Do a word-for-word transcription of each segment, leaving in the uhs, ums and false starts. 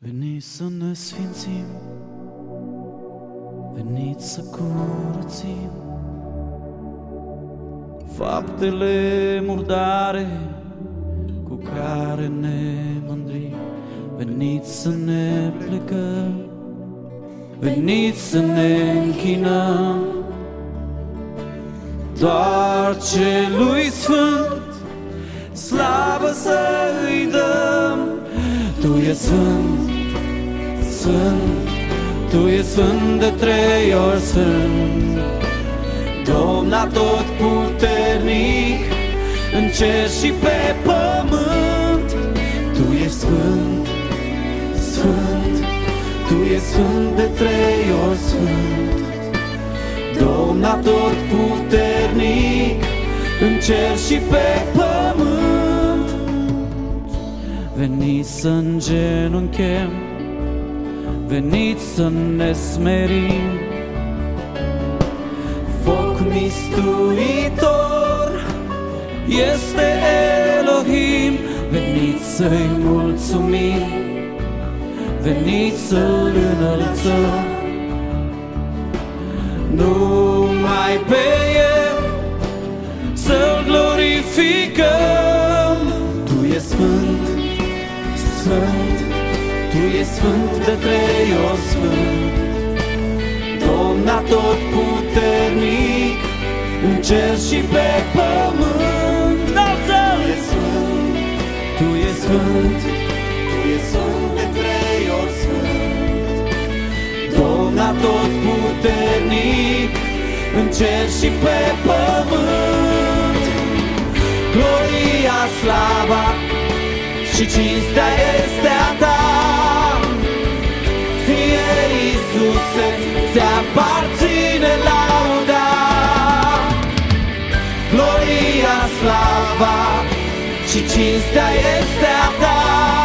Veniți să ne sfințim, veniți să curățim faptele murdare cu care ne mândrim. Veniți să ne plecăm, veniți să ne închinăm doar celui sfânt, slavă să îi dăm. Tu e sfânt, sfânt, Tu e sfânt de trei ori sfânt, Domn atotputernic în cer și pe pământ. Tu ești sfânt, sfânt, Tu ești sfânt de trei ori sfânt, Domn atotputernic în cer și pe pământ. Veniți să îngenunchem, veniți să ne smerim, foc mistuitor este Elohim. Veniți să-i mulțumim, veniți să-l înălțăm, numai pe El să-l glorificăm. Tu ești sfânt, sfânt, Tu ești sfânt de trei ori sfânt, Domn atotputernic în cer și pe pământ. Tu ești sfânt, Tu ești sfânt, Tu ești sfânt de trei ori sfânt, Domn atotputernic în cer și pe pământ. Gloria, slava și cinstea este a Ta, Ție, Iisuse, ți-aparține lauda. Gloria, slava și cinstea este a Ta,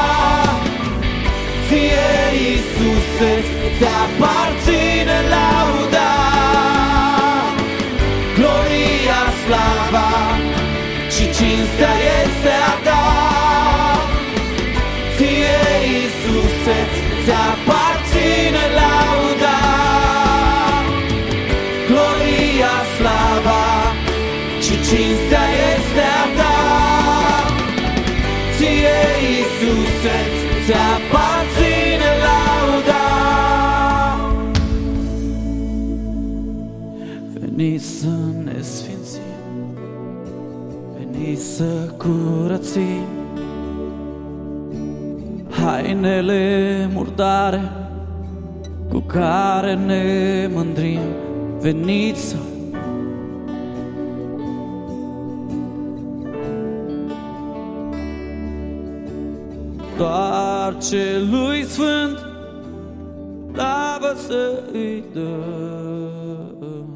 Ție, Iisuse, ți-aparține lauda. Gloria, slava și cinstea este a Ta, Ție, Iisuse, ți-aparține lauda. Gloria, slava și cinstea este a Ta, Ție, Iisuse, ți-aparține lauda. Veniți să ne sfințim, veniți să curățim hainele murdare cu care ne mândrim. Veniți să doar celui sfânt slavă să îi dăm.